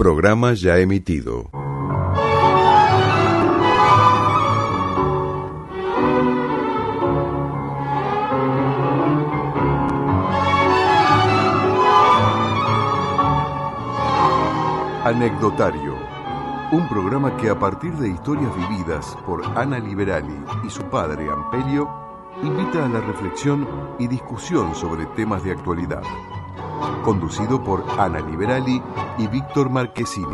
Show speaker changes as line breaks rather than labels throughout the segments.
Programa ya emitido. Anecdotario, un programa que a partir de historias vividas por Ana Liberali y su padre Ampelio, invita a la reflexión y discusión sobre temas de actualidad. Conducido por Ana Liberali y Víctor Marchesini.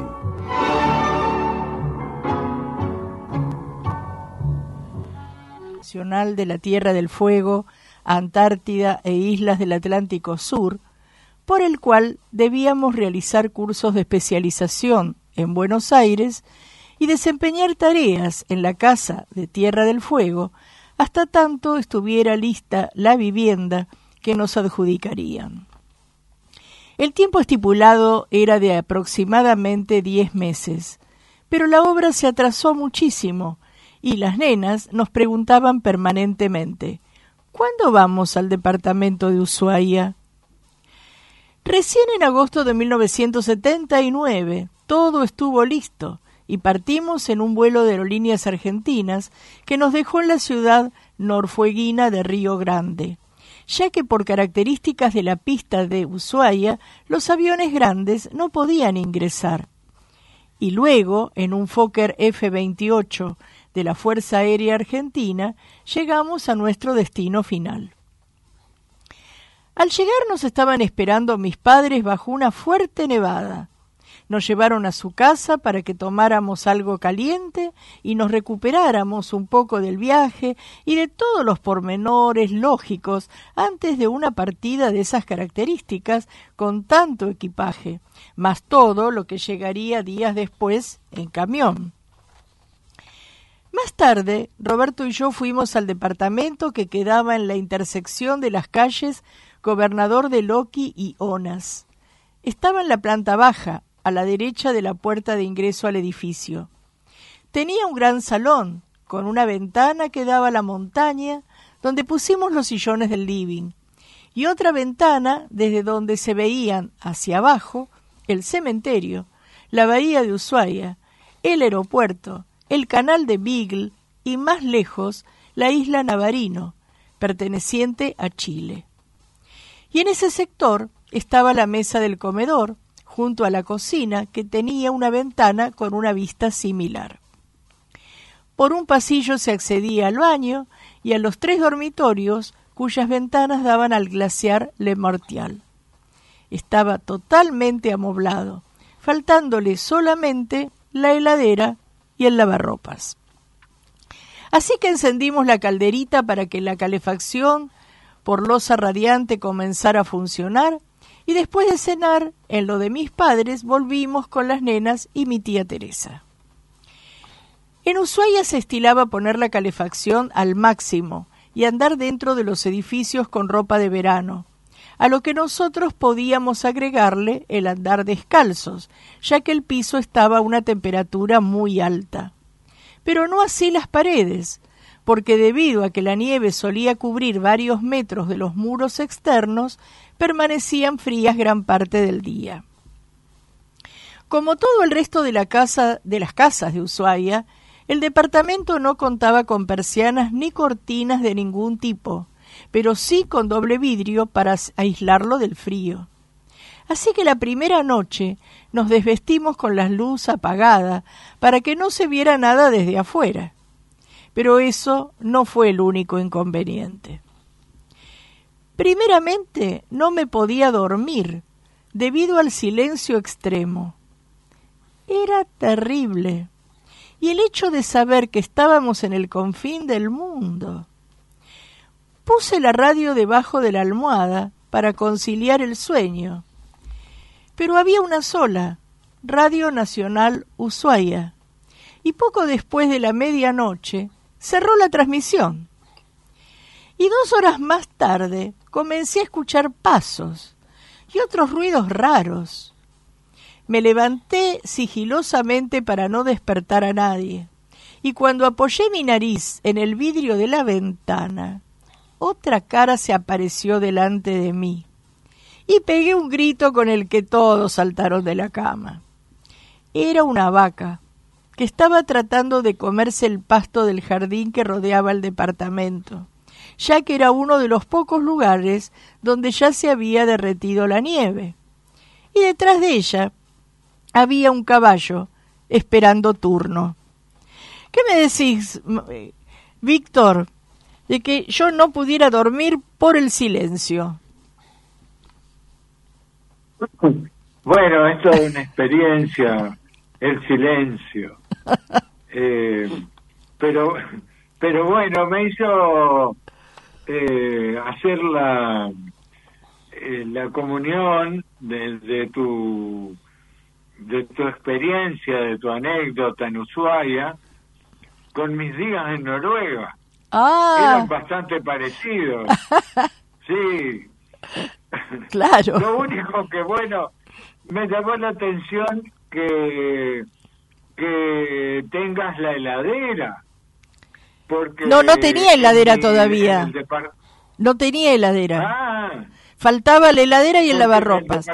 Nacional de la Tierra del Fuego, Antártida e islas del Atlántico Sur, por el cual debíamos realizar cursos de especialización en Buenos Aires y desempeñar tareas en la Casa de Tierra del Fuego hasta tanto estuviera lista la vivienda que nos adjudicarían. El tiempo estipulado era de aproximadamente 10 meses, pero la obra se atrasó muchísimo y las nenas nos preguntaban permanentemente: ¿cuándo vamos al departamento de Ushuaia? Recién en agosto de 1979 todo estuvo listo y partimos en un vuelo de Aerolíneas Argentinas que nos dejó en la ciudad norfueguina de Río Grande, ya que por características de la pista de Ushuaia los aviones grandes no podían ingresar. Y luego, en un Fokker F-28 de la Fuerza Aérea Argentina, llegamos a nuestro destino final. Al llegar nos estaban esperando mis padres bajo una fuerte nevada. Nos llevaron a su casa para que tomáramos algo caliente y nos recuperáramos un poco del viaje y de todos los pormenores lógicos antes de una partida de esas características con tanto equipaje, más todo lo que llegaría días después en camión. Más tarde, Roberto y yo fuimos al departamento que quedaba en la intersección de las calles Gobernador de Loqui y Onas. Estaba en la planta baja, a la derecha de la puerta de ingreso al edificio. Tenía un gran salón, con una ventana que daba a la montaña, donde pusimos los sillones del living, y otra ventana desde donde se veían hacia abajo el cementerio, la bahía de Ushuaia, el aeropuerto, el canal de Beagle y más lejos la isla Navarino, perteneciente a Chile. Y en ese sector estaba la mesa del comedor, junto a la cocina, que tenía una ventana con una vista similar. Por un pasillo se accedía al baño y a los 3 dormitorios cuyas ventanas daban al glaciar Le Martial. Estaba totalmente amoblado, faltándole solamente la heladera y el lavarropas. Así que encendimos la calderita para que la calefacción por losa radiante comenzara a funcionar, y después de cenar, en lo de mis padres, volvimos con las nenas y mi tía Teresa. En Ushuaia se estilaba poner la calefacción al máximo y andar dentro de los edificios con ropa de verano, a lo que nosotros podíamos agregarle el andar descalzos, ya que el piso estaba a una temperatura muy alta. Pero no así las paredes, porque debido a que la nieve solía cubrir varios metros de los muros externos, permanecían frías gran parte del día. Como todo el resto de las casas de Ushuaia, el departamento no contaba con persianas ni cortinas de ningún tipo, pero sí con doble vidrio para aislarlo del frío. Así que la primera noche nos desvestimos con la luz apagada para que no se viera nada desde afuera. Pero eso no fue el único inconveniente. Primeramente, no me podía dormir debido al silencio extremo. Era terrible. Y el hecho de saber que estábamos en el confín del mundo. Puse la radio debajo de la almohada para conciliar el sueño. Pero había una sola, Radio Nacional Ushuaia, y poco después de la medianoche cerró la transmisión. Y 2 horas más tarde comencé a escuchar pasos y otros ruidos raros. Me levanté sigilosamente para no despertar a nadie, y cuando apoyé mi nariz en el vidrio de la ventana, otra cara se apareció delante de mí, y pegué un grito con el que todos saltaron de la cama. Era una vaca que estaba tratando de comerse el pasto del jardín que rodeaba el departamento, ya que era uno de los pocos lugares donde ya se había derretido la nieve. Y detrás de ella había un caballo esperando turno. ¿Qué me decís, Víctor, de que yo no pudiera dormir por el silencio?
Bueno, esto es una experiencia, el silencio. Pero bueno, me hizo hacer la comunión de tu experiencia, de tu anécdota en Ushuaia, con mis días en Noruega. Eran bastante parecidos. Sí.
Claro.
Lo único que, bueno, me llamó la atención que tengas la heladera. Porque
no tenía heladera todavía. No tenía heladera. Faltaba la heladera y el lavarropas.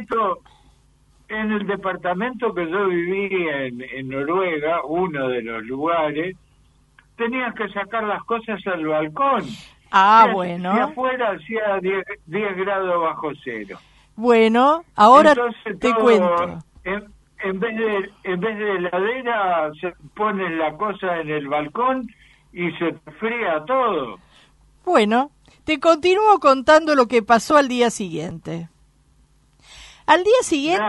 En el departamento que yo viví en Noruega, uno de los lugares, tenías que sacar las cosas al balcón.
Bueno.
Y afuera hacía 10 grados bajo cero.
Bueno, ahora
entonces,
te cuento.
En vez de heladera, pones la cosa en el balcón y se fría todo.
Bueno, te continúo contando lo que pasó al día siguiente. Al día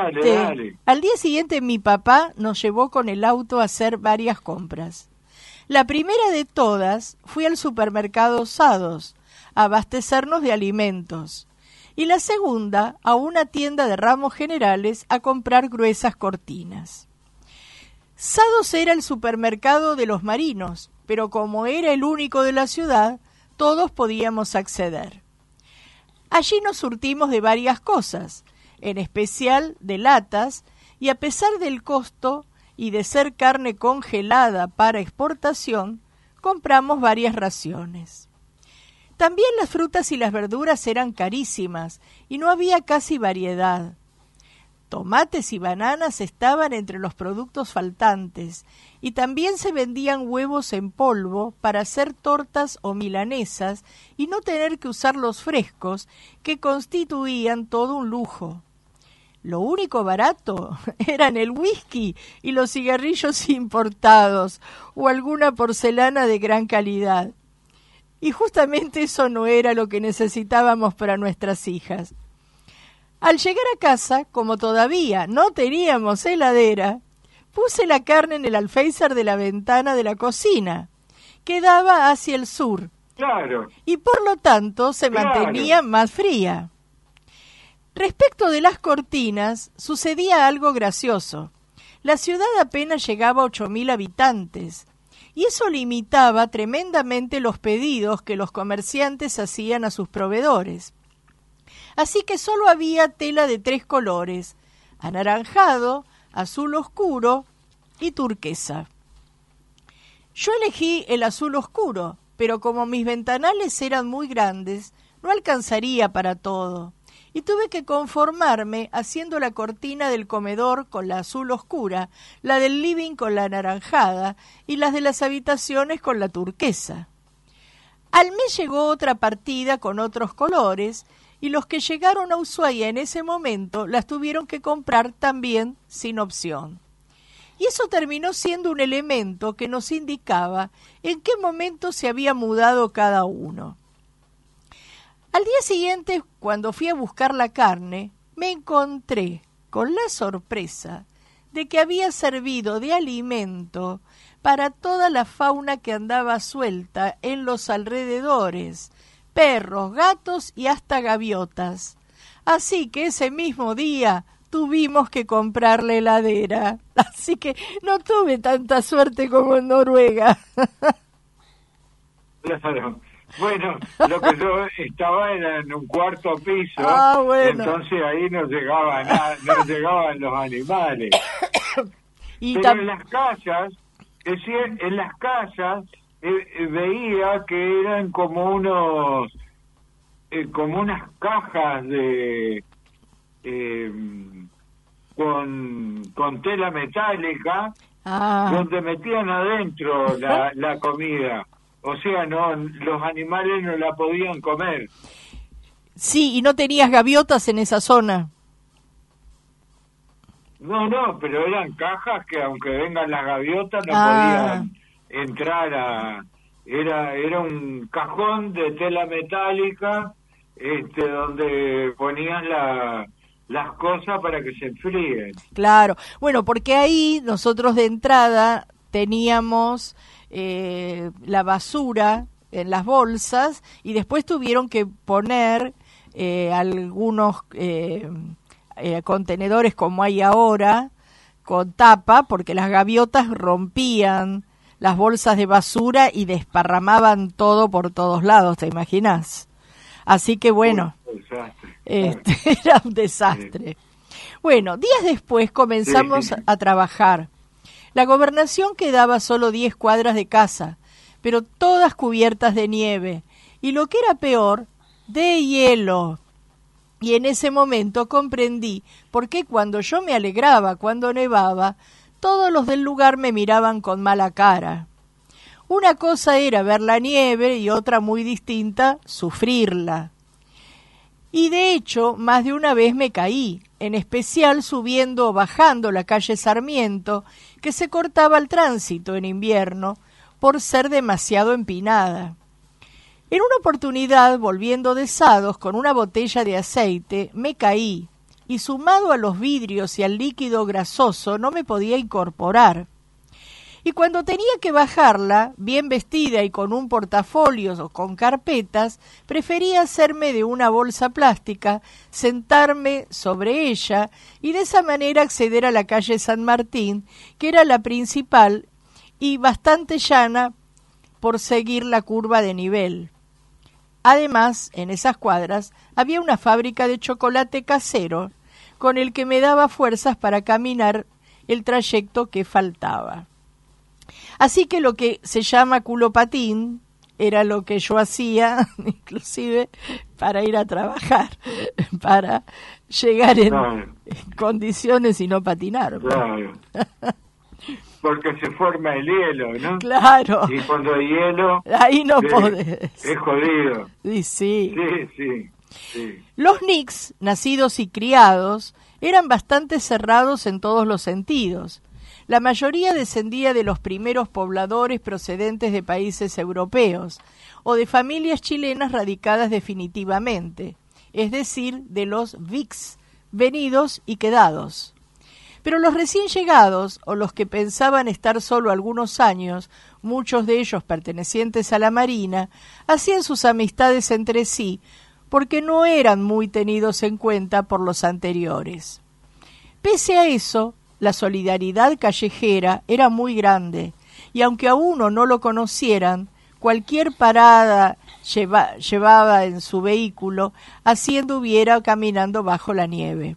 siguiente mi papá nos llevó con el auto a hacer varias compras. La primera de todas fui al supermercado Sados a abastecernos de alimentos y la segunda a una tienda de ramos generales a comprar gruesas cortinas. Sados era el supermercado de los marinos, pero como era el único de la ciudad, todos podíamos acceder. Allí nos surtimos de varias cosas, en especial de latas, y a pesar del costo y de ser carne congelada para exportación, compramos varias raciones. También las frutas y las verduras eran carísimas y no había casi variedad. Tomates y bananas estaban entre los productos faltantes y también se vendían huevos en polvo para hacer tortas o milanesas y no tener que usar los frescos que constituían todo un lujo. Lo único barato eran el whisky y los cigarrillos importados o alguna porcelana de gran calidad. Y justamente eso no era lo que necesitábamos para nuestras hijas. Al llegar a casa, como todavía no teníamos heladera, puse la carne en el alféizar de la ventana de la cocina, que daba hacia el sur.
Claro.
Y por lo tanto se mantenía más fría. Respecto de las cortinas, sucedía algo gracioso. La ciudad apenas llegaba a 8.000 habitantes, y eso limitaba tremendamente los pedidos que los comerciantes hacían a sus proveedores. Así que solo había tela de 3 colores, anaranjado, azul oscuro y turquesa. Yo elegí el azul oscuro, pero como mis ventanales eran muy grandes, no alcanzaría para todo. Y tuve que conformarme haciendo la cortina del comedor con la azul oscura, la del living con la anaranjada y las de las habitaciones con la turquesa. Al mes llegó otra partida con otros colores y los que llegaron a Ushuaia en ese momento las tuvieron que comprar también sin opción. Y eso terminó siendo un elemento que nos indicaba en qué momento se había mudado cada uno. Al día siguiente, cuando fui a buscar la carne, me encontré con la sorpresa de que había servido de alimento para toda la fauna que andaba suelta en los alrededores, perros, gatos y hasta gaviotas. Así que ese mismo día tuvimos que comprar la heladera. Así que no tuve tanta suerte como en Noruega.
Claro. Bueno, lo que yo estaba era en un cuarto piso,
bueno.
Entonces ahí no llegaba nada, no llegaban los animales. Pero en las casas, es decir, en las casas veía que eran como como unas cajas de con tela metálica, donde metían adentro la comida. O sea, no, los animales no la podían comer.
Sí, ¿y no tenías gaviotas en esa zona?
No, pero eran cajas que aunque vengan las gaviotas no podían entrar Era un cajón de tela metálica donde ponían las cosas para que se enfríen.
Claro, bueno, porque ahí nosotros de entrada teníamos la basura en las bolsas y después tuvieron que poner algunos contenedores como hay ahora con tapa, porque las gaviotas rompían las bolsas de basura y desparramaban todo por todos lados, ¿te imaginas? Así que bueno, era un desastre. Bueno, días después comenzamos a trabajar. La gobernación quedaba a solo 10 cuadras de casa, pero todas cubiertas de nieve, y lo que era peor, de hielo. Y en ese momento comprendí por qué cuando yo me alegraba cuando nevaba, todos los del lugar me miraban con mala cara. Una cosa era ver la nieve y otra muy distinta, sufrirla. Y de hecho, más de una vez me caí, en especial subiendo o bajando la calle Sarmiento, que se cortaba el tránsito en invierno por ser demasiado empinada. En una oportunidad, volviendo de Sados con una botella de aceite, me caí y sumado a los vidrios y al líquido grasoso no me podía incorporar. Y cuando tenía que bajarla, bien vestida y con un portafolio o con carpetas, prefería hacerme de una bolsa plástica, sentarme sobre ella y de esa manera acceder a la calle San Martín, que era la principal y bastante llana por seguir la curva de nivel. Además, en esas cuadras había una fábrica de chocolate casero con el que me daba fuerzas para caminar el trayecto que faltaba. Así que lo que se llama culopatín era lo que yo hacía, inclusive para ir a trabajar, para llegar en condiciones y no patinar.
Claro. Porque se forma el hielo, ¿no?
Claro.
Y cuando hay hielo...
Ahí no podés.
Es jodido.
Sí.
Sí.
Los Knicks, nacidos y criados, eran bastante cerrados en todos los sentidos. La mayoría descendía de los primeros pobladores procedentes de países europeos o de familias chilenas radicadas definitivamente, es decir, de los VICs, venidos y quedados. Pero los recién llegados, o los que pensaban estar solo algunos años, muchos de ellos pertenecientes a la Marina, hacían sus amistades entre sí, porque no eran muy tenidos en cuenta por los anteriores. Pese a eso, la solidaridad callejera era muy grande, y aunque a uno no lo conocieran, cualquier parada llevaba en su vehículo, así anduviera o caminando bajo la nieve.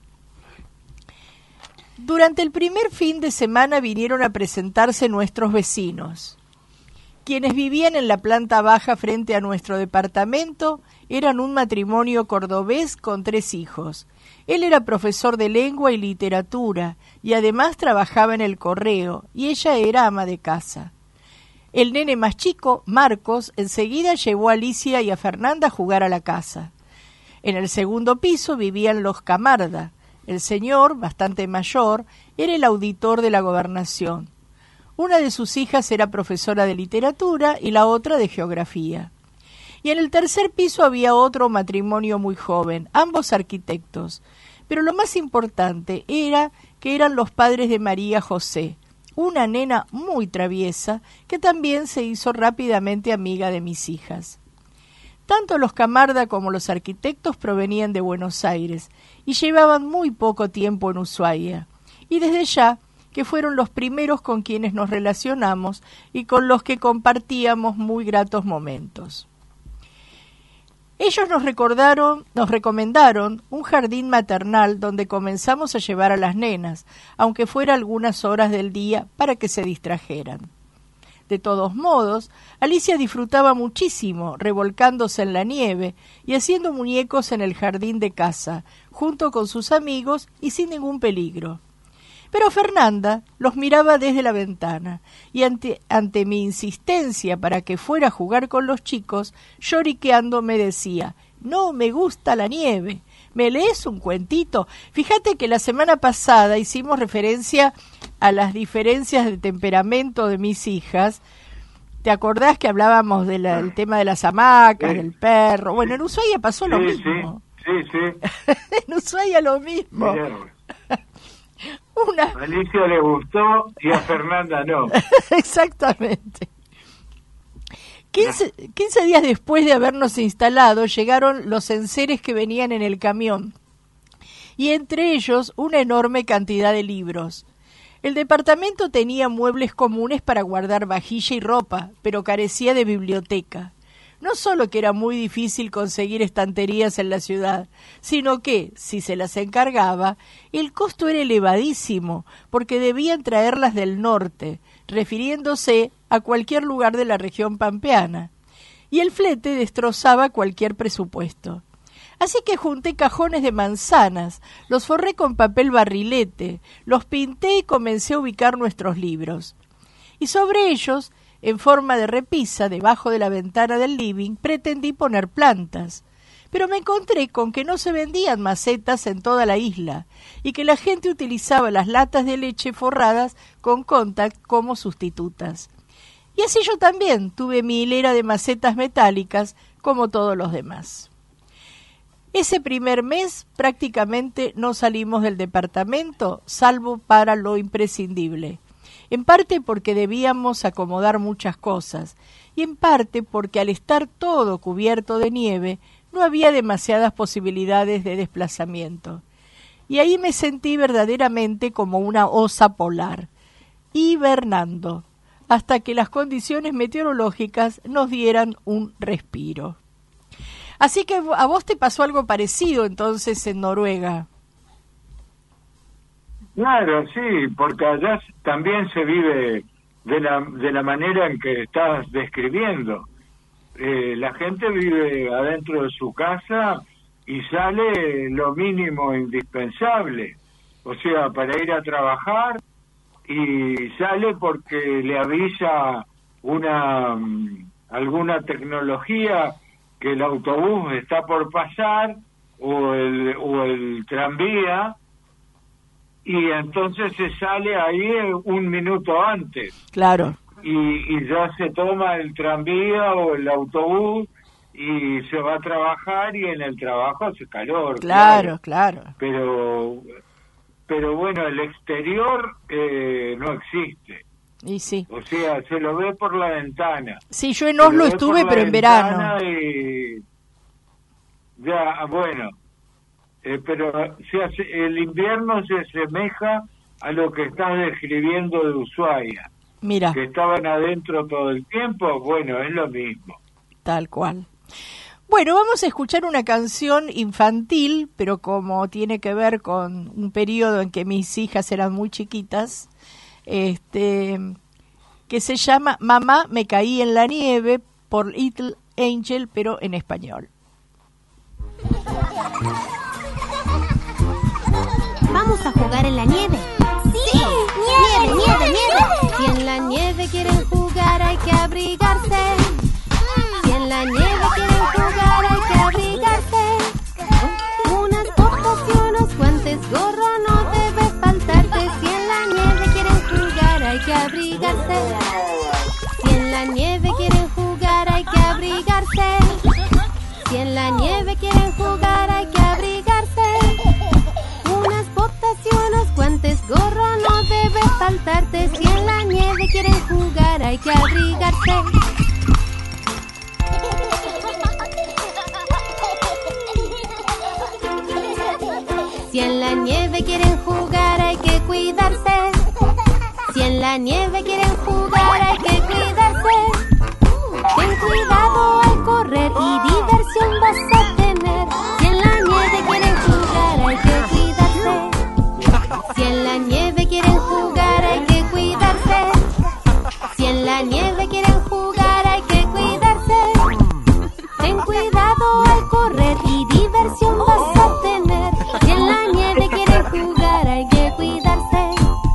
Durante el primer fin de semana vinieron a presentarse nuestros vecinos. Quienes vivían en la planta baja frente a nuestro departamento eran un matrimonio cordobés con 3 hijos. Él era profesor de lengua y literatura y además trabajaba en el correo y ella era ama de casa. El nene más chico, Marcos, enseguida llevó a Alicia y a Fernanda a jugar a la casa. En el segundo piso vivían los Camarda. El señor, bastante mayor, era el auditor de la gobernación. Una de sus hijas era profesora de literatura y la otra de geografía. Y en el tercer piso había otro matrimonio muy joven, ambos arquitectos. Pero lo más importante era que eran los padres de María José, una nena muy traviesa que también se hizo rápidamente amiga de mis hijas. Tanto los Camarda como los arquitectos provenían de Buenos Aires y llevaban muy poco tiempo en Ushuaia, y desde ya que fueron los primeros con quienes nos relacionamos y con los que compartíamos muy gratos momentos. Ellos nos recomendaron un jardín maternal donde comenzamos a llevar a las nenas, aunque fuera algunas horas del día para que se distrajeran. De todos modos, Alicia disfrutaba muchísimo revolcándose en la nieve y haciendo muñecos en el jardín de casa, junto con sus amigos y sin ningún peligro. Pero Fernanda los miraba desde la ventana y ante mi insistencia para que fuera a jugar con los chicos, lloriqueando me decía: no me gusta la nieve, ¿me lees un cuentito? Fíjate que la semana pasada hicimos referencia a las diferencias de temperamento de mis hijas. ¿Te acordás que hablábamos del tema de las hamacas, del perro? Bueno, en Ushuaia pasó lo mismo.
Sí.
En Ushuaia lo mismo.
A Alicia le gustó y a Fernanda no.
Exactamente. 15 días después de habernos instalado, llegaron los enseres que venían en el camión, y entre ellos una enorme cantidad de libros. El departamento tenía muebles comunes para guardar vajilla y ropa, pero carecía de biblioteca. No solo que era muy difícil conseguir estanterías en la ciudad, sino que, si se las encargaba, el costo era elevadísimo, porque debían traerlas del norte, refiriéndose a cualquier lugar de la región pampeana, y el flete destrozaba cualquier presupuesto. Así que junté cajones de manzanas, los forré con papel barrilete, los pinté y comencé a ubicar nuestros libros. Y sobre ellos, en forma de repisa, debajo de la ventana del living, pretendí poner plantas. Pero me encontré con que no se vendían macetas en toda la isla y que la gente utilizaba las latas de leche forradas con Contact como sustitutas. Y así yo también tuve mi hilera de macetas metálicas como todos los demás. Ese primer mes prácticamente no salimos del departamento, salvo para lo imprescindible. En parte porque debíamos acomodar muchas cosas, y en parte porque al estar todo cubierto de nieve, no había demasiadas posibilidades de desplazamiento. Y ahí me sentí verdaderamente como una osa polar, hibernando, hasta que las condiciones meteorológicas nos dieran un respiro. Así que a vos te pasó algo parecido entonces en Noruega.
Claro, sí, porque allá también se vive de la manera en que estás describiendo. La gente vive adentro de su casa y sale lo mínimo indispensable, o sea, para ir a trabajar, y sale porque le avisa alguna tecnología que el autobús está por pasar o el tranvía, y entonces se sale ahí un minuto antes.
Claro.
Y ya se toma el tranvía o el autobús y se va a trabajar, y en el trabajo hace calor.
Claro.
Pero bueno, el exterior no existe.
Y sí.
O sea, se lo ve por la ventana.
Sí, yo en Oslo estuve, pero en verano.
Ya, bueno. Pero el invierno se asemeja a lo que estás describiendo de Ushuaia.
Mira.
Que estaban adentro todo el tiempo, bueno, es lo mismo.
Tal cual. Bueno, vamos a escuchar una canción infantil, pero como tiene que ver con un periodo en que mis hijas eran muy chiquitas, que se llama Mamá, me caí en la nieve, por Little Angel, pero en español.
¿Vamos a jugar en la nieve?
¡Sí! ¡Nieve, nieve, nieve!
Si en la nieve quieren jugar hay que abrigarse. Si en la nieve quieren jugar hay que abrigarse. Unas botas y unos guantes, gorro no debe faltarte. Si en la nieve quieren jugar hay que abrigarse. Si en la nieve quieren jugar hay que abrigarse. Si en la nieve quieren jugar hay que abrigarse. Unas botas y unos guantes, gorro no debe faltarte. Si en la nieve quieren jugar hay que abrigarse. Si en la nieve quieren jugar hay que cuidarse. Si en la nieve quieren jugar hay que cuidarse. Ten cuidado al correr y diversión vas a tener. Si en la nieve quieren jugar hay que cuidarse. Si en la nieve quieren jugar hay que cuidarse. Si en la nieve quieren jugar hay que cuidarse. Ten cuidado al correr y diversión vas a tener. Si en la nieve quieren jugar hay que cuidarse.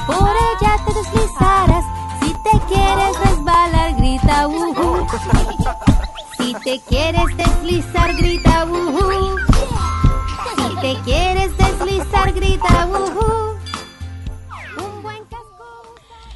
por ella te deslizarás. Si te quieres resbalar, grita uhu. Si te quieres deslizar, grita uhu. Si te quieres deslizar, grita uhu. Un buen casco.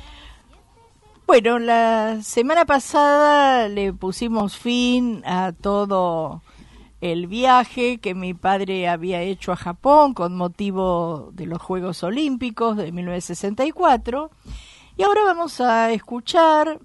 Bueno, la semana pasada le pusimos fin a todo el viaje que mi padre había hecho a Japón con motivo de los Juegos Olímpicos de 1964. Y ahora vamos a escuchar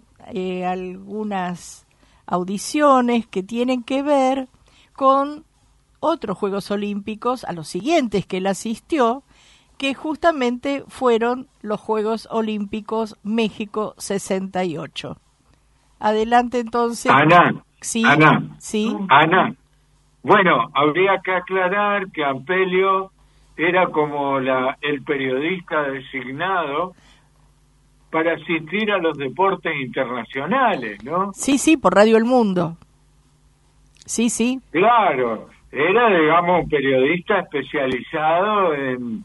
algunas audiciones que tienen que ver con otros Juegos Olímpicos, a los siguientes que él asistió, que justamente fueron los Juegos Olímpicos México 68. Adelante entonces.
Ana,
Sí,
Ana,
sí.
Ana. Bueno, habría que aclarar que Ampelio era como el periodista designado para asistir a los deportes internacionales, ¿no?
Sí, por Radio El Mundo. Sí.
Claro, era, digamos, un periodista especializado en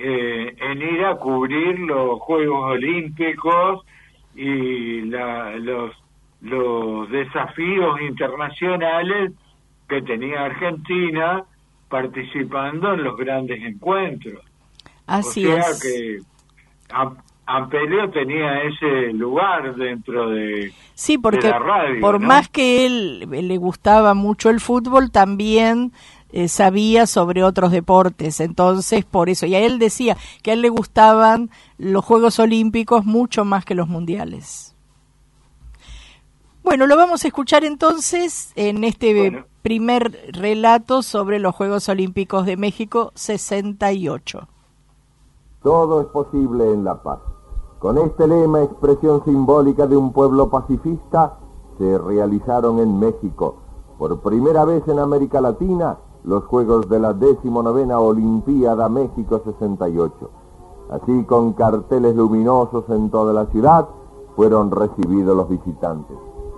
ir a cubrir los Juegos Olímpicos y los desafíos internacionales que tenía Argentina participando en los grandes encuentros.
Así
o sea
es.
que Ampelio tenía ese lugar dentro de,
Sí, porque
de la radio,
por
¿no?
más que él le gustaba mucho el fútbol, también sabía sobre otros deportes. Entonces, por eso. Y a él decía que a él le gustaban los Juegos Olímpicos mucho más que los mundiales. Bueno, lo vamos a escuchar entonces en este primer relato sobre los Juegos Olímpicos de México 68.
Todo es posible en la paz. Con este lema, expresión simbólica de un pueblo pacifista, se realizaron en México, por primera vez en América Latina, los Juegos de la 19ª Olimpiada México 68. Así, con carteles luminosos en toda la ciudad, fueron recibidos los visitantes.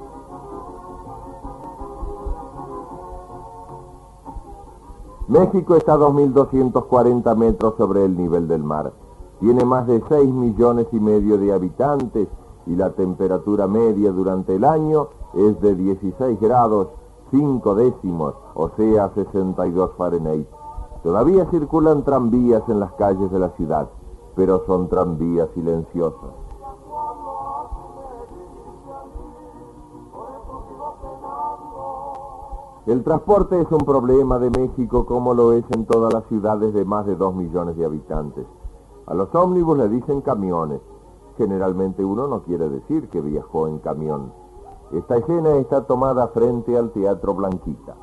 México está a 2.240 metros sobre el nivel del mar. Tiene más de 6,5 millones de habitantes y la temperatura media durante el año es de 16 grados 5 décimos, o sea 62 Fahrenheit. Todavía circulan tranvías en las calles de la ciudad, pero son tranvías silenciosos. El transporte es un problema de México como lo es en todas las ciudades de más de 2 millones de habitantes. A los ómnibus le dicen camiones. Generalmente uno no quiere decir que viajó en camión. Esta escena está tomada frente al Teatro Blanquita.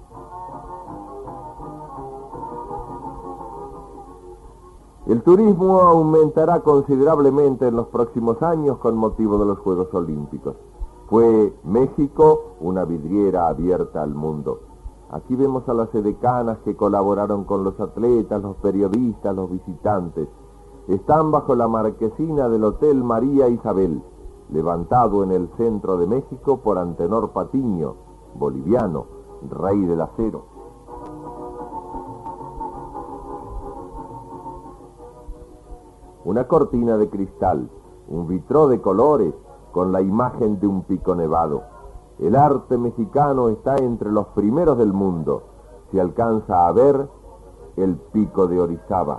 El turismo aumentará considerablemente en los próximos años con motivo de los Juegos Olímpicos. Fue México una vidriera abierta al mundo. Aquí vemos a las edecanas que colaboraron con los atletas, los periodistas, los visitantes. Están bajo la marquesina del Hotel María Isabel, levantado en el centro de México por Antenor Patiño, boliviano, rey del acero. Una cortina de cristal, un vitró de colores con la imagen de un pico nevado. El arte mexicano está entre los primeros del mundo. Se alcanza a ver el pico de Orizaba.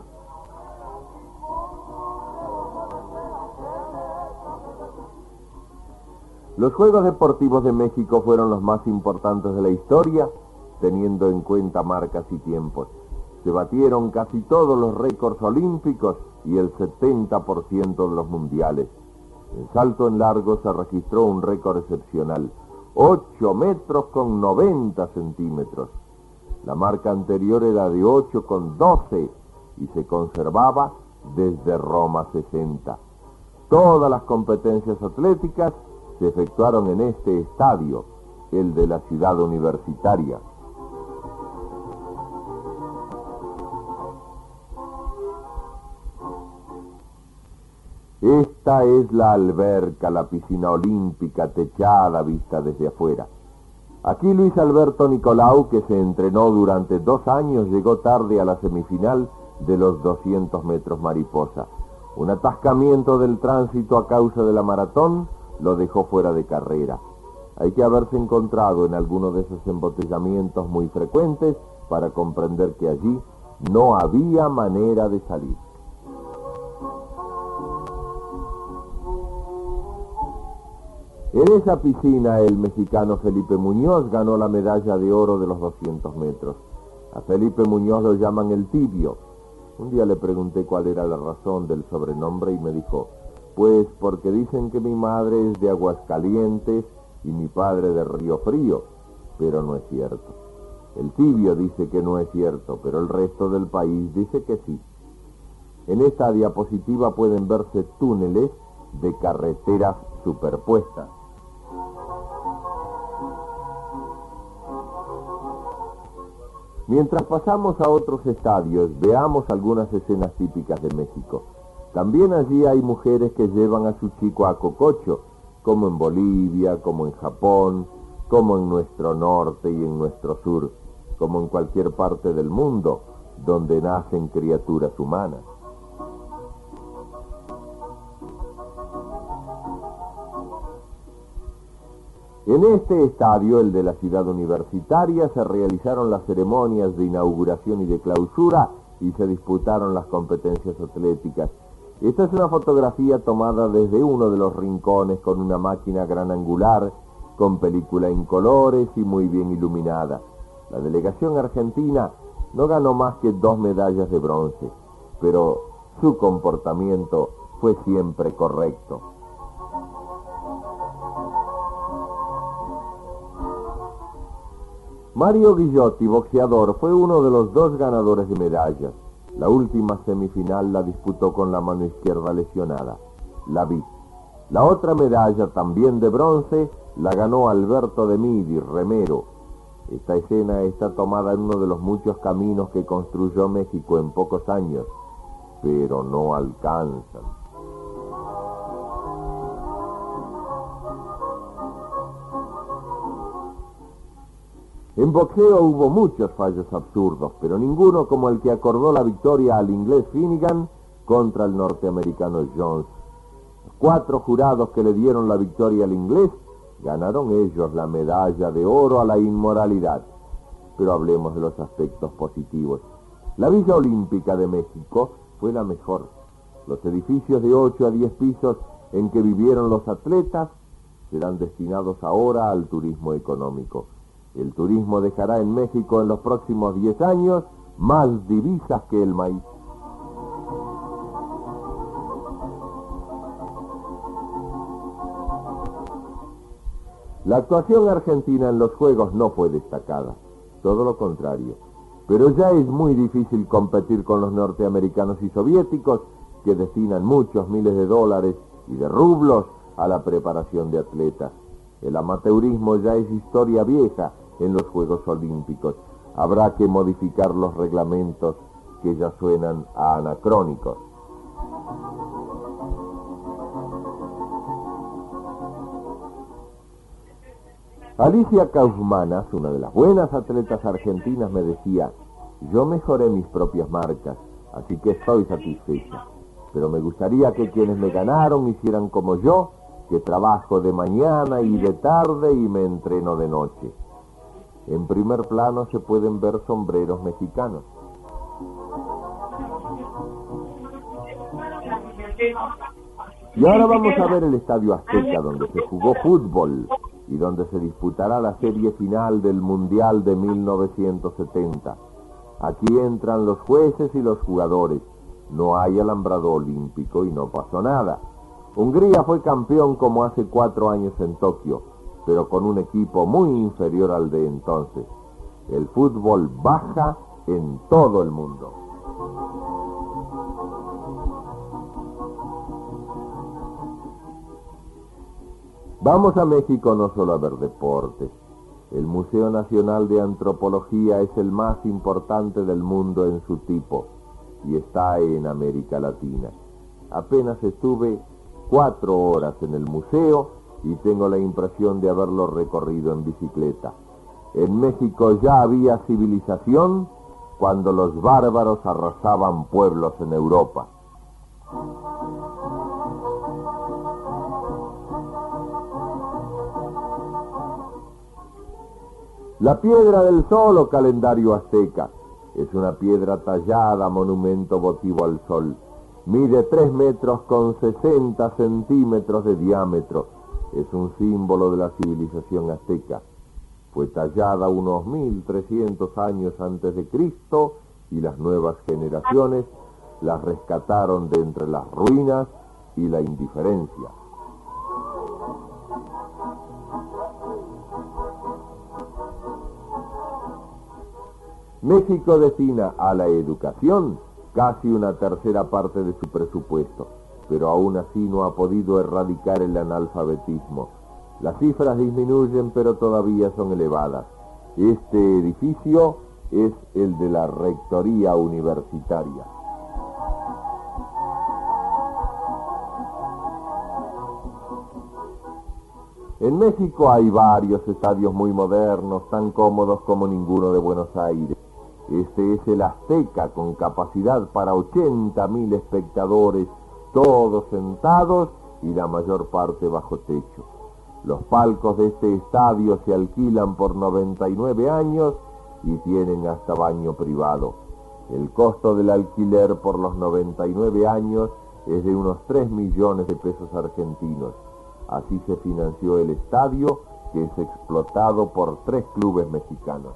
Los Juegos Deportivos de México fueron los más importantes de la historia, teniendo en cuenta marcas y tiempos. Se batieron casi todos los récords olímpicos y el 70% de los mundiales. En salto en largo se registró un récord excepcional, 8 metros con 90 centímetros. La marca anterior era de 8 con 12 y se conservaba desde Roma 60. Todas las competencias atléticas se efectuaron en este estadio, el de la ciudad universitaria. Esta es la alberca, la piscina olímpica techada vista desde afuera. Aquí Luis Alberto Nicolau, que se entrenó durante 2 años, llegó tarde a la semifinal de los 200 metros mariposa. Un atascamiento del tránsito a causa de la maratón lo dejó fuera de carrera. Hay que haberse encontrado en alguno de esos embotellamientos muy frecuentes para comprender que allí no había manera de salir. En esa piscina el mexicano Felipe Muñoz ganó la medalla de oro de los 200 metros. A Felipe Muñoz lo llaman el Tibio. Un día le pregunté cuál era la razón del sobrenombre y me dijo, pues porque dicen que mi madre es de Aguascalientes y mi padre de Río Frío, pero no es cierto. El Tibio dice que no es cierto, pero el resto del país dice que sí. En esta diapositiva pueden verse túneles de carreteras superpuestas. Mientras pasamos a otros estadios, veamos algunas escenas típicas de México. También allí hay mujeres que llevan a su chico a cococho, como en Bolivia, como en Japón, como en nuestro norte y en nuestro sur, como en cualquier parte del mundo donde nacen criaturas humanas. En este estadio, el de la ciudad universitaria, se realizaron las ceremonias de inauguración y de clausura y se disputaron las competencias atléticas. Esta es una fotografía tomada desde uno de los rincones con una máquina gran angular, con película en colores y muy bien iluminada. La delegación argentina no ganó más que 2 medallas de bronce, pero su comportamiento fue siempre correcto. Mario Guillotti, boxeador, fue uno de los 2 ganadores de medallas. La última semifinal la disputó con la mano izquierda lesionada. La vi. La otra medalla, también de bronce, la ganó Alberto de Midi, remero. Esta escena está tomada en uno de los muchos caminos que construyó México en pocos años, pero no alcanzan. En boxeo hubo muchos fallos absurdos, pero ninguno como el que acordó la victoria al inglés Finnegan contra el norteamericano Jones. Los 4 jurados que le dieron la victoria al inglés ganaron ellos la medalla de oro a la inmoralidad. Pero hablemos de los aspectos positivos. La Villa Olímpica de México fue la mejor. Los edificios de 8 a 10 pisos en que vivieron los atletas serán destinados ahora al turismo económico. El turismo dejará en México en los próximos 10 años más divisas que el maíz. La actuación argentina en los Juegos no fue destacada, todo lo contrario. Pero ya es muy difícil competir con los norteamericanos y soviéticos que destinan muchos miles de dólares y de rublos a la preparación de atletas. El amateurismo ya es historia vieja en los Juegos Olímpicos. Habrá que modificar los reglamentos que ya suenan a anacrónicos. Alicia Kaufmanas, una de las buenas atletas argentinas, me decía, yo mejoré mis propias marcas, así que estoy satisfecha. Pero me gustaría que quienes me ganaron hicieran como yo, que trabajo de mañana y de tarde y me entreno de noche. En primer plano se pueden ver sombreros mexicanos. Y ahora vamos a ver el Estadio Azteca, donde se jugó fútbol y donde se disputará la serie final del Mundial de 1970. Aquí entran los jueces y los jugadores. No hay alambrado olímpico y no pasó nada. Hungría fue campeón como hace 4 años en Tokio, pero con un equipo muy inferior al de entonces. El fútbol baja en todo el mundo. Vamos a México no solo a ver deportes. El Museo Nacional de Antropología es el más importante del mundo en su tipo y está en América Latina. Apenas estuve 4 horas en el museo y tengo la impresión de haberlo recorrido en bicicleta. En México ya había civilización cuando los bárbaros arrasaban pueblos en Europa. La piedra del sol o calendario azteca es una piedra tallada, monumento votivo al sol. Mide 3 metros con 60 centímetros de diámetro. Es un símbolo de la civilización azteca. Fue tallada unos 1300 años antes de Cristo y las nuevas generaciones las rescataron de entre las ruinas y la indiferencia. México destina a la educación casi una tercera parte de su presupuesto, pero aún así no ha podido erradicar el analfabetismo. Las cifras disminuyen, pero todavía son elevadas. Este edificio es el de la Rectoría Universitaria. En México hay varios estadios muy modernos, tan cómodos como ninguno de Buenos Aires. Este es el Azteca, con capacidad para 80.000 espectadores, todos sentados y la mayor parte bajo techo. Los palcos de este estadio se alquilan por 99 años y tienen hasta baño privado. El costo del alquiler por los 99 años es de unos 3 millones de pesos argentinos. Así se financió el estadio, que es explotado por 3 clubes mexicanos.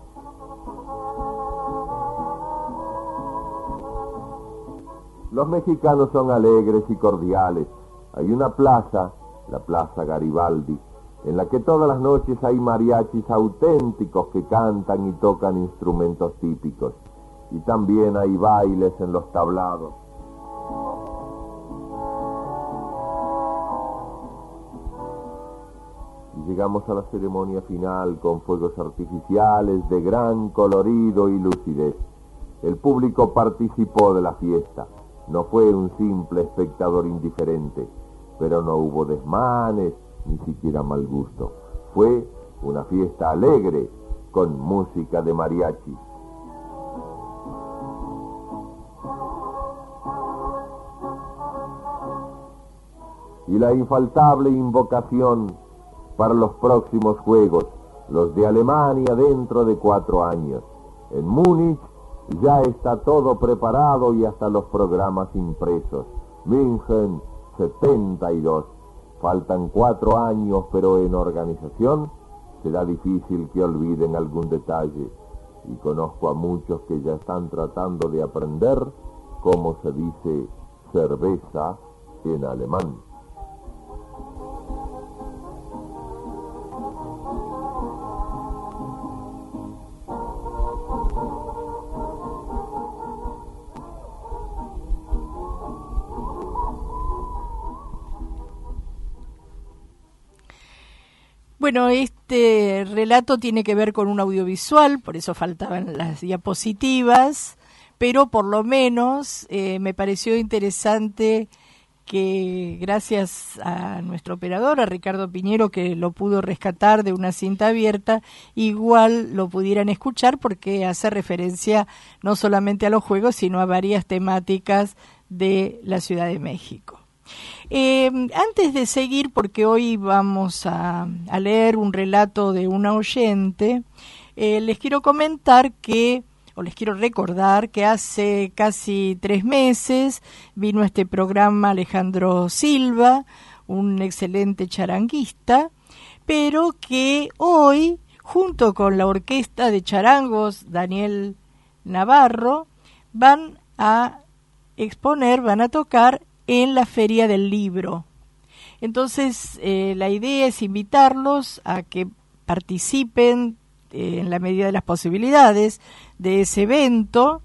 Los mexicanos son alegres y cordiales. Hay una plaza, la Plaza Garibaldi, en la que todas las noches hay mariachis auténticos que cantan y tocan instrumentos típicos. Y también hay bailes en los tablados. Y llegamos a la ceremonia final con fuegos artificiales de gran colorido y lucidez. El público participó de la fiesta. No fue un simple espectador indiferente, pero no hubo desmanes, ni siquiera mal gusto. Fue una fiesta alegre, con música de mariachi. Y la infaltable invocación para los próximos Juegos, los de Alemania dentro de 4 años. En Múnich ya está todo preparado y hasta los programas impresos. München 72. Faltan 4 años, pero en organización será difícil que olviden algún detalle. Y conozco a muchos que ya están tratando de aprender cómo se dice cerveza en alemán.
Bueno, este relato tiene que ver con un audiovisual, por eso faltaban las diapositivas, pero por lo menos me pareció interesante que gracias a nuestro operador, a Ricardo Piñero, que lo pudo rescatar de una cinta abierta, igual lo pudieran escuchar porque hace referencia no solamente a los juegos, sino a varias temáticas de la Ciudad de México. Antes de seguir, porque hoy vamos a leer un relato de una oyente, les quiero comentar que, o les quiero recordar que hace casi 3 meses vino a este programa Alejandro Silva, un excelente charanguista, pero que hoy, junto con la orquesta de charangos Daniel Navarro, van a exponer, van a tocar en la Feria del Libro. Entonces, la idea es invitarlos a que participen en la medida de las posibilidades de ese evento,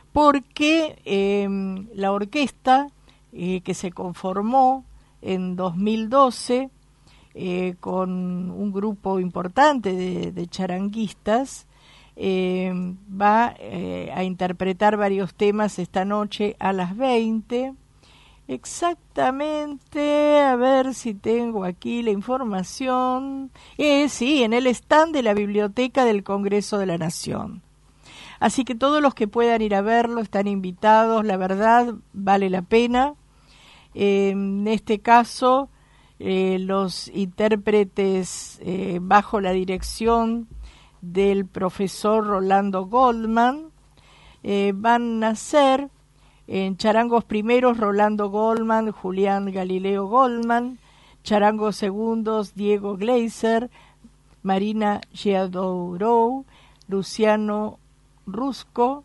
porque la orquesta que se conformó en 2012 con un grupo importante de charanguistas, va a interpretar varios temas esta noche a las 20. Exactamente, a ver si tengo aquí la información. Sí, en el stand de la Biblioteca del Congreso de la Nación. Así que todos los que puedan ir a verlo están invitados, la verdad vale la pena. En este caso, los intérpretes bajo la dirección del profesor Rolando Goldman van a ser en charangos primeros Rolando Goldman, Julián Galileo Goldman, charangos segundos Diego Gleiser, Marina Giadourou, Luciano Fusco,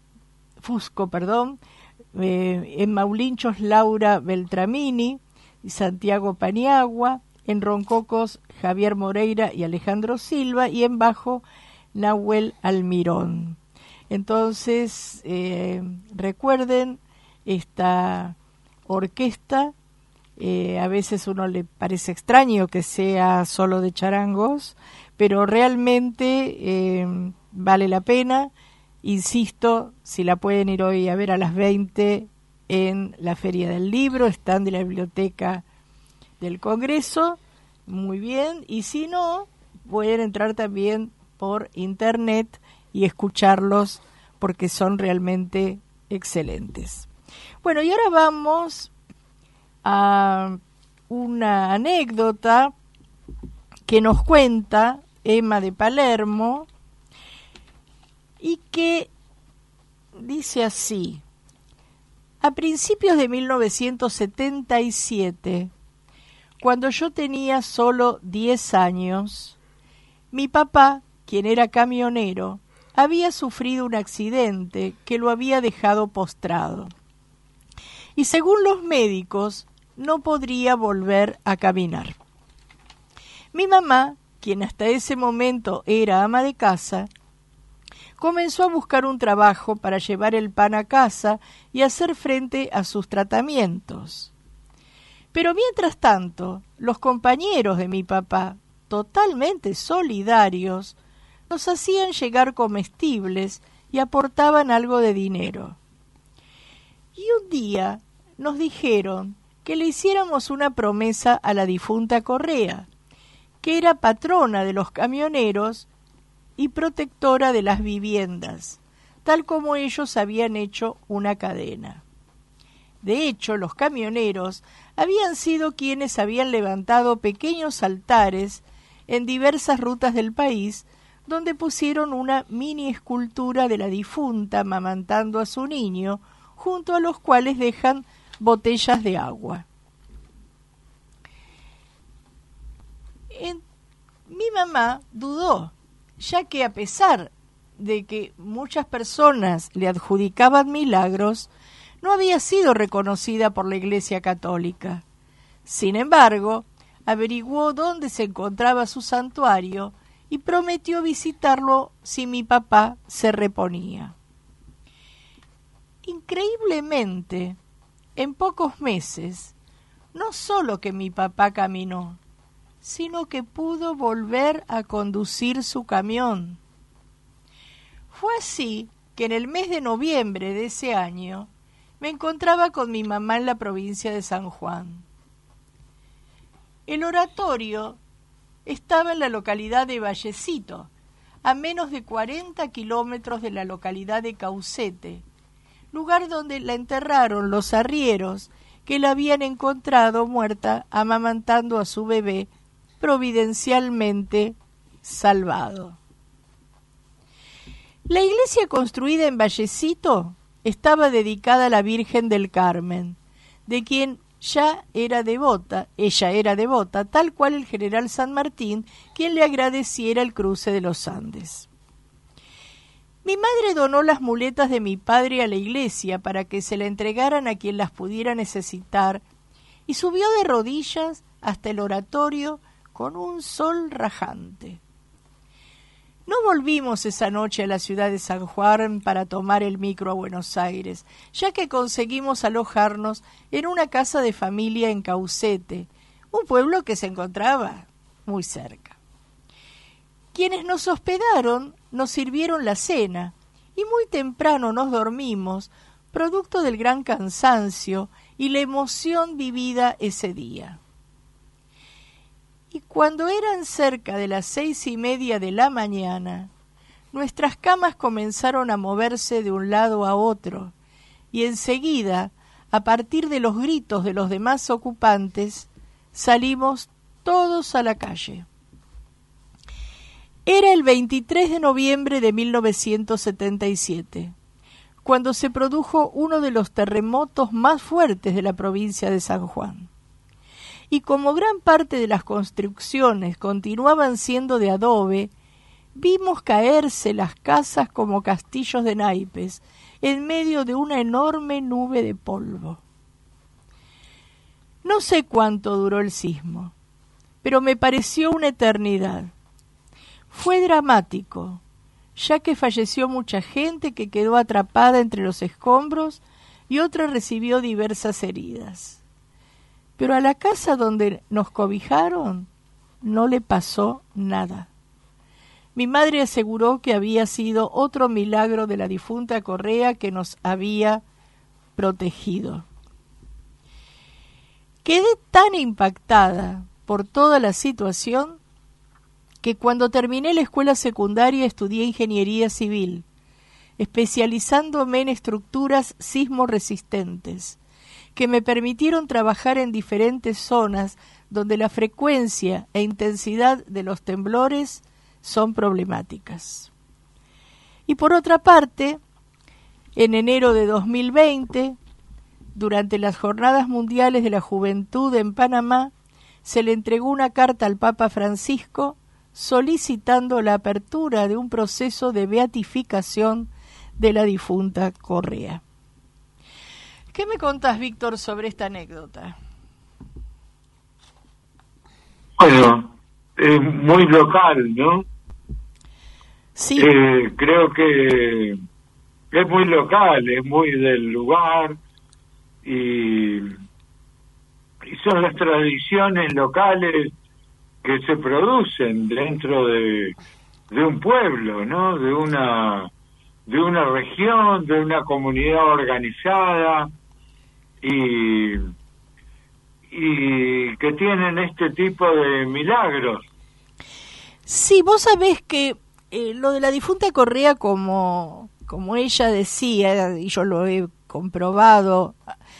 en Maulinchos Laura Beltramini y Santiago Paniagua, en roncocos Javier Moreira y Alejandro Silva, y en bajo Nahuel Almirón. Entonces, recuerden, esta orquesta, a veces uno le parece extraño que sea solo de charangos, pero realmente vale la pena. Insisto, si la pueden ir hoy a ver a las 20 en la Feria del Libro, están de la Biblioteca del Congreso, muy bien, y si no, pueden entrar también por internet y escucharlos porque son realmente excelentes. Bueno, y ahora vamos a una anécdota que nos cuenta Emma de Palermo y que dice así: a principios de 1977, cuando yo tenía solo 10 años, mi papá, quien era camionero, había sufrido un accidente que lo había dejado postrado. Y según los médicos, no podría volver a caminar. Mi mamá, quien hasta ese momento era ama de casa, comenzó a buscar un trabajo para llevar el pan a casa y hacer frente a sus tratamientos. Pero mientras tanto, los compañeros de mi papá, totalmente solidarios, nos hacían llegar comestibles y aportaban algo de dinero. Y un día nos dijeron que le hiciéramos una promesa a la difunta Correa, que era patrona de los camioneros y protectora de las viviendas, tal como ellos habían hecho una cadena. De hecho, los camioneros habían sido quienes habían levantado pequeños altares en diversas rutas del país, donde pusieron una mini escultura de la difunta amamantando a su niño, junto a los cuales dejan botellas de agua. Mi mamá dudó, ya que a pesar de que muchas personas le adjudicaban milagros, no había sido reconocida por la Iglesia Católica. Sin embargo, averiguó dónde se encontraba su santuario y prometió visitarlo si mi papá se reponía. Increíblemente, en pocos meses, no solo que mi papá caminó, sino que pudo volver a conducir su camión. Fue así que en el mes de noviembre de ese año me encontraba con mi mamá en la provincia de San Juan. El oratorio estaba en la localidad de Vallecito, a menos de 40 kilómetros de la localidad de Caucete, lugar donde la enterraron los arrieros que la habían encontrado muerta amamantando a su bebé, providencialmente salvado. La iglesia construida en Vallecito estaba dedicada a la Virgen del Carmen, de quien ella era devota, tal cual el general San Martín, quien le agradeciera el cruce de los Andes. Mi madre donó las muletas de mi padre a la iglesia para que se la entregaran a quien las pudiera necesitar, y subió de rodillas hasta el oratorio con un sol rajante. No volvimos esa noche a la ciudad de San Juan para tomar el micro a Buenos Aires, ya que conseguimos alojarnos en una casa de familia en Caucete, un pueblo que se encontraba muy cerca. Quienes nos hospedaron nos sirvieron la cena y muy temprano nos dormimos, producto del gran cansancio y la emoción vivida ese día. Y cuando eran cerca de las 6:30 de la mañana, nuestras camas comenzaron a moverse de un lado a otro, y enseguida a partir de los gritos de los demás ocupantes, salimos todos a la calle. Era el 23 de noviembre de 1977, cuando se produjo uno de los terremotos más fuertes de la provincia de San Juan. Y como gran parte de las construcciones continuaban siendo de adobe, vimos caerse las casas como castillos de naipes, en medio de una enorme nube de polvo. No sé cuánto duró el sismo, pero me pareció una eternidad. Fue dramático, ya que falleció mucha gente que quedó atrapada entre los escombros y otra recibió diversas heridas. Pero a la casa donde nos cobijaron no le pasó nada. Mi madre aseguró que había sido otro milagro de la difunta Correa que nos había protegido. Quedé tan impactada por toda la situación que cuando terminé la escuela secundaria estudié ingeniería civil, especializándome en estructuras sismoresistentes, que me permitieron trabajar en diferentes zonas donde la frecuencia e intensidad de los temblores son problemáticas. Y por otra parte, en enero de 2020, durante las Jornadas Mundiales de la Juventud en Panamá, se le entregó una carta al Papa Francisco solicitando la apertura de un proceso de beatificación de la difunta Correa. ¿Qué me contás, Víctor, sobre esta anécdota?
Bueno, es muy local, ¿no?
Sí.
Creo que es muy local, es muy del lugar y son las tradiciones locales que se producen dentro de un pueblo, ¿no? De una región, de una comunidad organizada y que tienen este tipo de milagros.
Sí, vos sabés que lo de la difunta Correa, como ella decía, y yo lo he comprobado,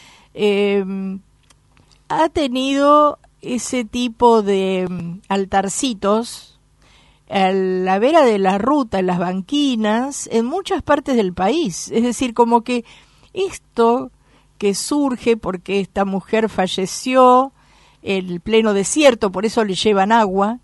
ha tenido ese tipo de altarcitos a la vera de la ruta, en las banquinas, en muchas partes del país. Es decir, como que esto que surge porque esta mujer falleció en pleno desierto, por eso le llevan agua.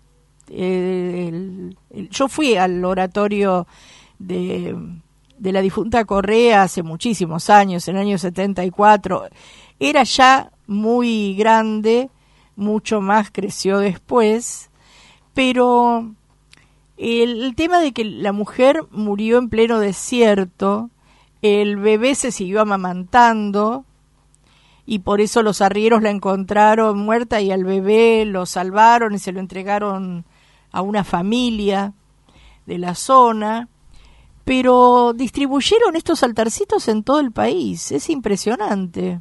Yo fui al oratorio de la difunta Correa hace muchísimos años, en el año 74. Era ya muy grande, mucho más creció después, pero el tema de que la mujer murió en pleno desierto, el bebé se siguió amamantando y por eso los arrieros la encontraron muerta y al bebé lo salvaron y se lo entregaron a una familia de la zona, pero distribuyeron estos altarcitos en todo el país. Es impresionante.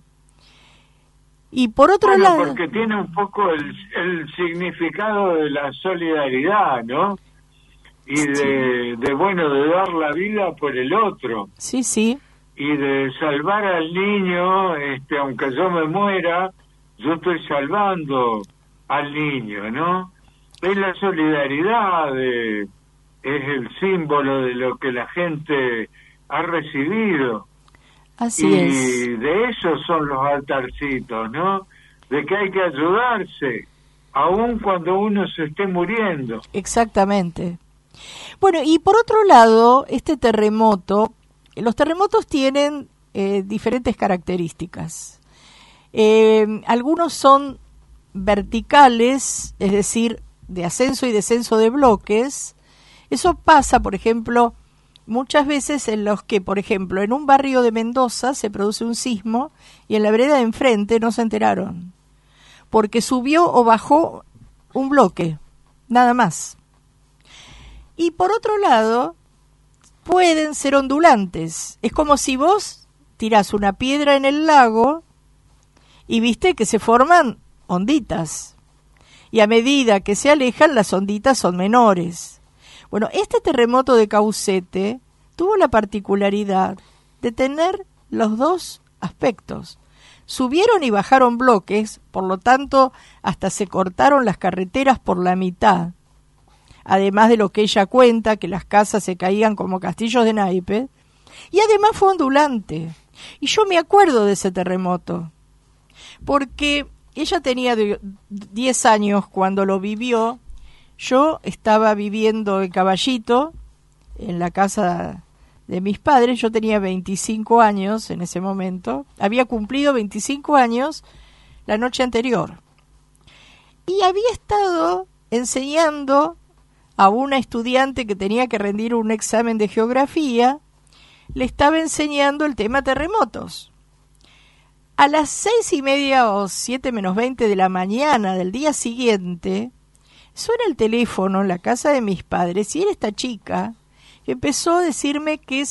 Y por otro lado,
porque tiene un poco el significado de la solidaridad, ¿no? Y de dar la vida por el otro.
Sí, sí.
Y de salvar al niño, aunque yo me muera, yo estoy salvando al niño, ¿no? Es la solidaridad, es el símbolo de lo que la gente ha recibido.
Así es.
Y de eso son los altarcitos, ¿no? De que hay que ayudarse, aun cuando uno se esté muriendo.
Exactamente. Bueno, y por otro lado, este terremoto, los terremotos tienen diferentes características. Algunos son verticales, es decir, de ascenso y descenso de bloques. Eso pasa, por ejemplo, muchas veces en los que, por ejemplo, en un barrio de Mendoza se produce un sismo y en la vereda de enfrente no se enteraron, porque subió o bajó un bloque, nada más. Y por otro lado, pueden ser ondulantes. Es como si vos tirás una piedra en el lago y viste que se forman onditas. Y a medida que se alejan, las onditas son menores. Bueno, este terremoto de Caucete tuvo la particularidad de tener los dos aspectos. subieron y bajaron bloques, por lo tanto hasta se cortaron las carreteras por la mitad. Además de lo que ella cuenta, que las casas se caían como castillos de naipes, y además fue ondulante. Y yo me acuerdo de ese terremoto, porque ella tenía 10 años cuando lo vivió. Yo estaba viviendo en Caballito, en la casa de mis padres. Yo tenía 25 años en ese momento, había cumplido 25 años la noche anterior, y había estado enseñando a una estudiante que tenía que rendir un examen de geografía. Le estaba enseñando el tema terremotos. A las 6:30 o 7 menos 20 de la mañana del día siguiente, suena el teléfono en la casa de mis padres y era esta chica que empezó a decirme que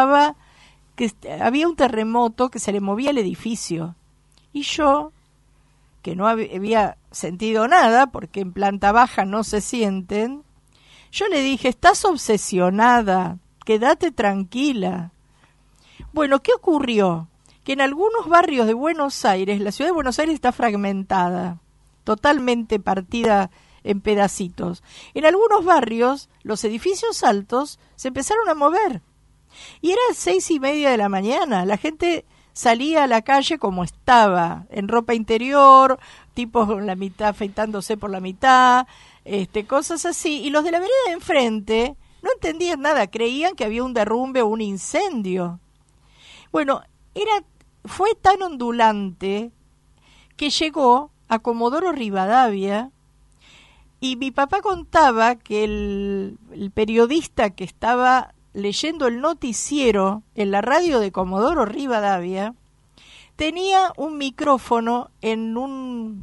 había un terremoto, que se le movía el edificio. Y yo, que no había sentido nada, porque en planta baja no se sienten, yo le dije: estás obsesionada, quédate tranquila. Bueno, ¿qué ocurrió? Que en algunos barrios de Buenos Aires, la ciudad de Buenos Aires está fragmentada, totalmente partida en pedacitos. En algunos barrios, los edificios altos se empezaron a mover. Y era 6:30 de la mañana, la gente salía a la calle como estaba, en ropa interior, tipos con la mitad afeitándose por la mitad, cosas así. Y los de la vereda de enfrente no entendían nada, creían que había un derrumbe o un incendio. Bueno, fue tan ondulante que llegó a Comodoro Rivadavia, y mi papá contaba que el periodista que estaba leyendo el noticiero en la radio de Comodoro Rivadavia tenía un micrófono en un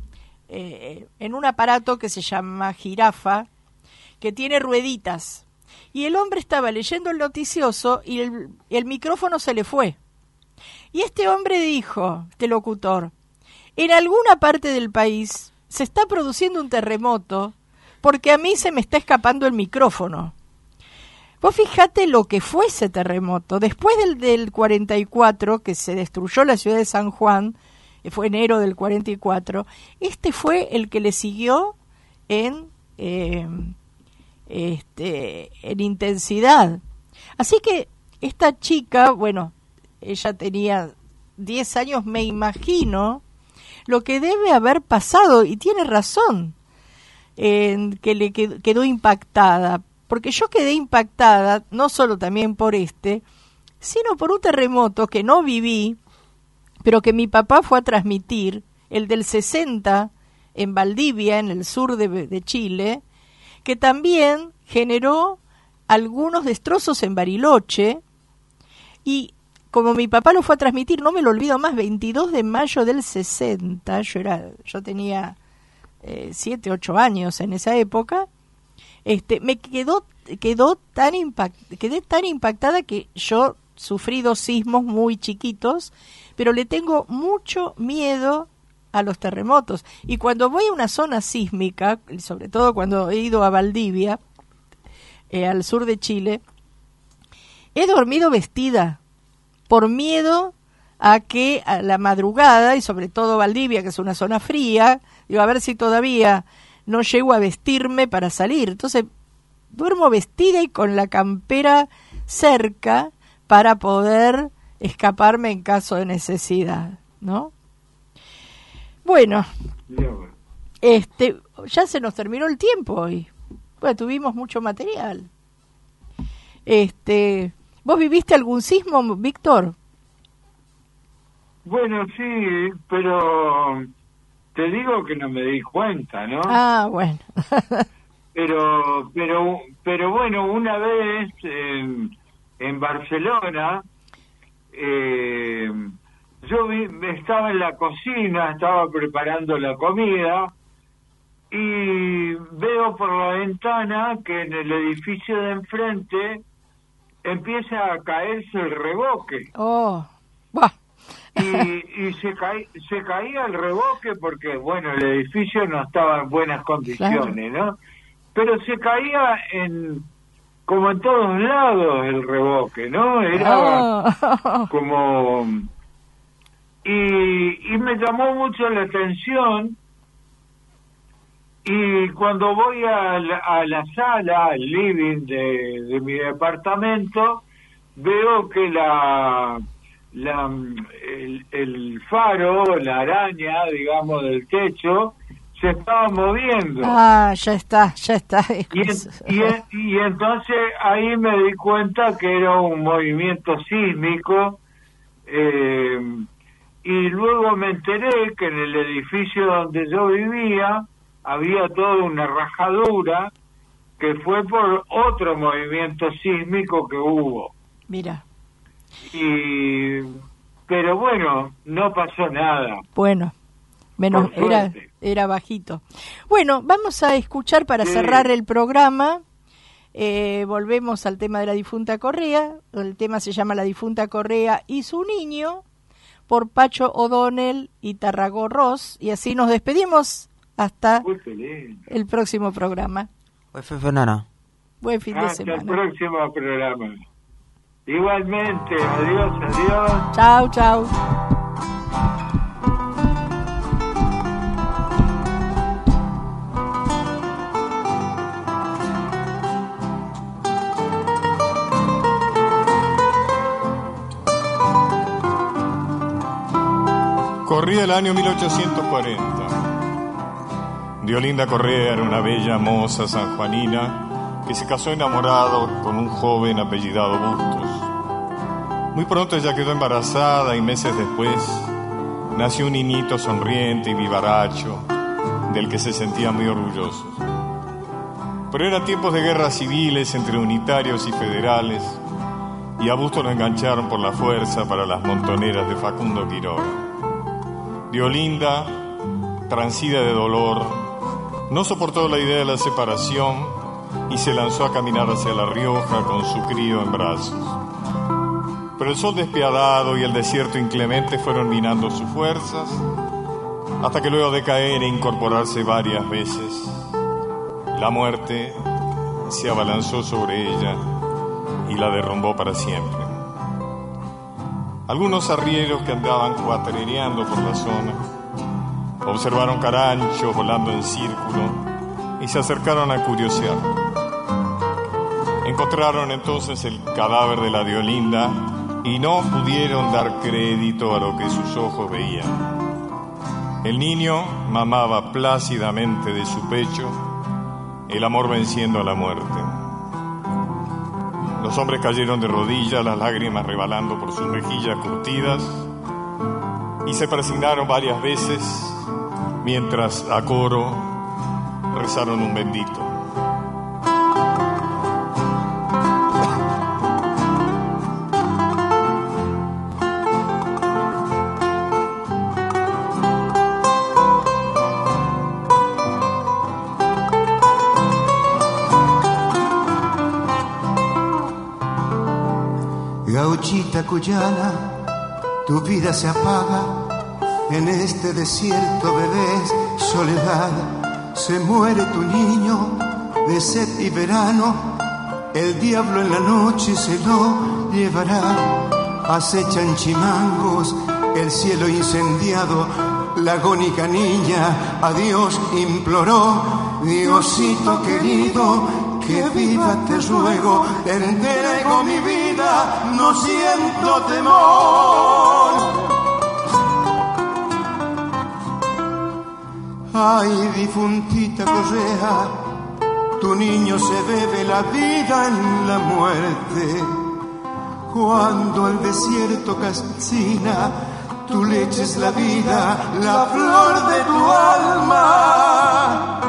aparato que se llama jirafa, que tiene rueditas, y el hombre estaba leyendo el noticioso y el micrófono se le fue. Y este hombre dijo, este locutor: en alguna parte del país se está produciendo un terremoto porque a mí se me está escapando el micrófono. Vos fijate lo que fue ese terremoto. Después del 44, que se destruyó la ciudad de San Juan, fue enero del 44, este fue el que le siguió en intensidad. Así que esta chica, bueno, ella tenía 10 años, me imagino lo que debe haber pasado, y tiene razón, que le quedó impactada, porque yo quedé impactada no solo también por sino por un terremoto que no viví, pero que mi papá fue a transmitir, el del 60 en Valdivia, en el sur de Chile, que también generó algunos destrozos en Bariloche. Y como mi papá lo fue a transmitir, no me lo olvido más, 22 de mayo del 60, yo tenía 7, 8 años en esa época, quedé tan impactada que yo sufrí 2 sismos muy chiquitos, pero le tengo mucho miedo a los terremotos. Y cuando voy a una zona sísmica, sobre todo cuando he ido a Valdivia, al sur de Chile, he dormido vestida, por miedo a que a la madrugada, y sobre todo Valdivia, que es una zona fría, digo, a ver si todavía no llego a vestirme para salir. Entonces duermo vestida y con la campera cerca para poder escaparme en caso de necesidad, ¿no? Bueno, ya se nos terminó el tiempo hoy. Bueno, tuvimos mucho material. ¿Vos viviste algún sismo, Víctor?
Bueno, sí, pero te digo que no me di cuenta, ¿no?
Ah, bueno.
pero bueno, una vez en Barcelona, yo estaba en la cocina, estaba preparando la comida, y veo por la ventana que en el edificio de enfrente empieza a caerse el revoque.
Oh, ¡buah!
Y se caía el revoque porque, bueno, el edificio no estaba en buenas condiciones, claro, ¿no? Pero se caía como en todos lados el revoque, ¿no? Era como y me llamó mucho la atención, y cuando voy a la sala, al living de mi departamento, veo que el faro, la araña, digamos, del techo, se estaba moviendo.
Ah, ya está.
Y entonces ahí me di cuenta que era un movimiento sísmico, y luego me enteré que en el edificio donde yo vivía había toda una rajadura que fue por otro movimiento sísmico que hubo.
Mira.
Pero bueno, no pasó nada.
Bueno, menos era bajito. Bueno, vamos a escuchar para cerrar el programa. Volvemos al tema de la difunta Correa. El tema se llama La difunta Correa y su niño, por Pacho O'Donnell y Tarragó Ross. Y así nos despedimos hasta el próximo programa.
Buen fin de semana.
Buen fin de semana.
Hasta el próximo programa. Igualmente, adiós.
Chau.
Corría el año 1840. Diolinda Correa era una bella moza sanjuanina que se casó enamorado con un joven apellidado Bustos. Muy pronto ella quedó embarazada y meses después nació un niñito sonriente y vivaracho del que se sentía muy orgulloso. Pero eran tiempos de guerras civiles entre unitarios y federales, y a Bustos lo engancharon por la fuerza para las montoneras de Facundo Quiroga. Diolinda, transida de dolor, no soportó la idea de la separación y se lanzó a caminar hacia La Rioja con su crío en brazos. Pero el sol despiadado y el desierto inclemente fueron minando sus fuerzas, hasta que luego de caer e incorporarse varias veces, la muerte se abalanzó sobre ella y la derrumbó para siempre. Algunos arrieros que andaban cuatrereando por la zona observaron caranchos volando en círculo y se acercaron a curiosear. Encontraron entonces el cadáver de la Diolinda y no pudieron dar crédito a lo que sus ojos veían. El niño mamaba plácidamente de su pecho, el amor venciendo a la muerte. Los hombres cayeron de rodillas, las lágrimas rebalando por sus mejillas curtidas, y se persignaron varias veces mientras a coro rezaron un bendito.
Gauchita cuyana, tu vida se apaga en este desierto, bebés, soledad. Se muere tu niño de sed y verano, el diablo en la noche se lo llevará. Acechan chimangos, el cielo incendiado, la agónica niña a Dios imploró. Diosito querido, que viva te ruego, te entrego mi vida, no siento temor. Ay, difuntita Correa, tu niño se bebe la vida en la muerte. Cuando el desierto calcina, tú le eches la vida, la flor de tu alma.